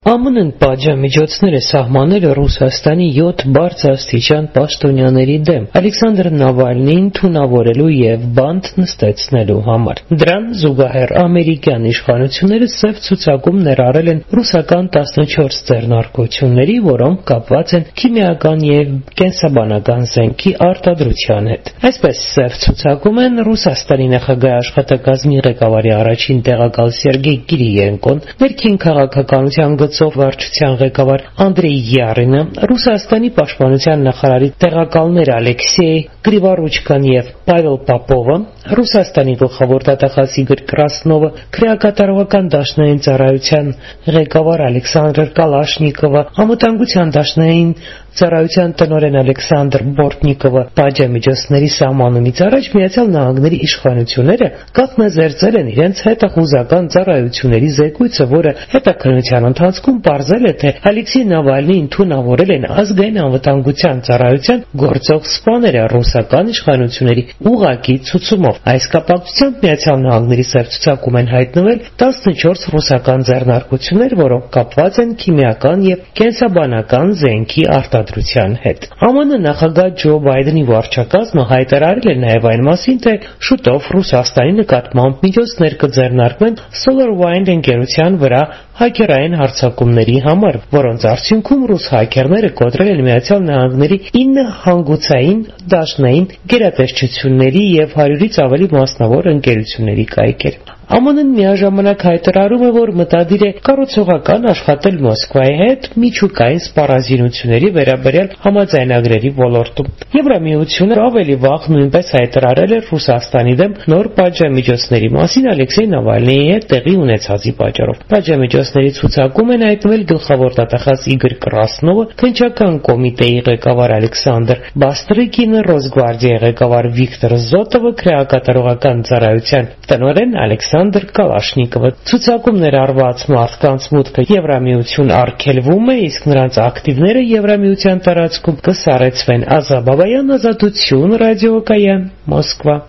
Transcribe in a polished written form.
ԱՄՆ-ն պատժամիջոցներ է սահմանել Ռուսաստանի 7 բարձրաստիճան պաշտոնյաների դեմ Ալեքսանդր Նավալնիին թունավորելու և բանտ նստեցնելու համար։ Դրան զուգահեռ ամերիկյան իշխանությունները սև ցուցակում ներառել են ռուսական 14 ձեռնարկությունների, որոնք կապված են քիմիական և կենսաբանական զենքի արտադրության հետ։ Այսպես սև ցուցակում են Ռուսաստանի նախագահի աշխատակազմի ղեկավարի առաջին տեղակալ Սերգեյ Կիրիենկոն, ներքին քաղաքականության վարչության ղեկավար Անդրեյ Յարինը, Ռուսաստանի պաշտպանության նախարարի տեղակալներ Ալեքսեյ Կրիվարուչկան և Պավել Պապովը, Ռուսաստանի գլխավոր դատախազ Իգոր Կրասնովը, քրեակատարողական դաշնային ծառայության ղեկավար Ալեքսանդր Կալաշնիկովը, անվտանգության դաշնային ծառայության տնօրեն Ալեքսանդր Բորտնիկովը, պատժամիջոցների սահմանումից առաջ Միացյալ Նահանգների իշխանությունները կանխազերծել են իրենց հետախուզական ծառայությունների զեկույցը, որը հետաքննության ընթացքում պարզել է, թե Ալեքսեյ Նավալնիին թունավորել են ազգային անվտանգության ծառայության գործող սպաները ռուսական իշխանությունների ուղղակի ցուցումով։ Այս կապակցությամբ Միացյալ Նահանգների սև ցուցակում են հայտնվել 14 ռուսական ձեռնարկություններ, որոնք կապված են քիմիական և կենսաբանական զենքի արտադրության հետ։ ԱՄՆ նախագահ Ջո Բայդենի վարչակազմը հայտարարել է նաև այն մասին, թե շուտով Ռուսաստանի նկատմամբ միջոցներ կձեռնարկվեն SolarWind ընկերության վրա հաքերային հարձակումների համար, որոնց արդյունքում ռուս հաքերները կոտրել են Միացյալ Նահանգների 9 հանգուցային, դաշնային, գերատեսչությունների և 100-ից ավելի մասնավոր ընկերությունների կայքեր։ ԱՄՆ-ն միաժամանակ հայտարարում է, որ մտադիր է կառուցողական աշխատել Մոսկվայի հետ միջուկային սպառազինությունների վերաբերյալ համաձայնագրերի ոլորտում։ Եվրամիությունը ավելի վաղ նույնպես հայտարարել էր Ռուսաստանի դեմ նոր պատժամիջոցների մասին Ալեքսեյ Նավալնիի հետ տեղի ունեցածի պատճառով։ Պատժամիջոցների ցուցակում են հայտնվել գլխավոր դատախազ Իգոր Կրասնովը, քննչական կոմիտեի ղեկավար Ալեքսանդր Բաստրիկինը, Ռոսգվարդիայի ղեկավար Վիկտոր Զոտովը, քրեակատարողական ծառայության տնօրեն Ալեքսանդր Կալաշնիկովը։ Ցուցակում ներառված մարդկանց մուտքը Եվրամիություն արգելվում է, իսկ նրանց ակտիվները Եվրամիության տարածքում կսառեցվեն։ Ազա Բաբայան, Ազատություն ռադիոկայան, Մոսկվա։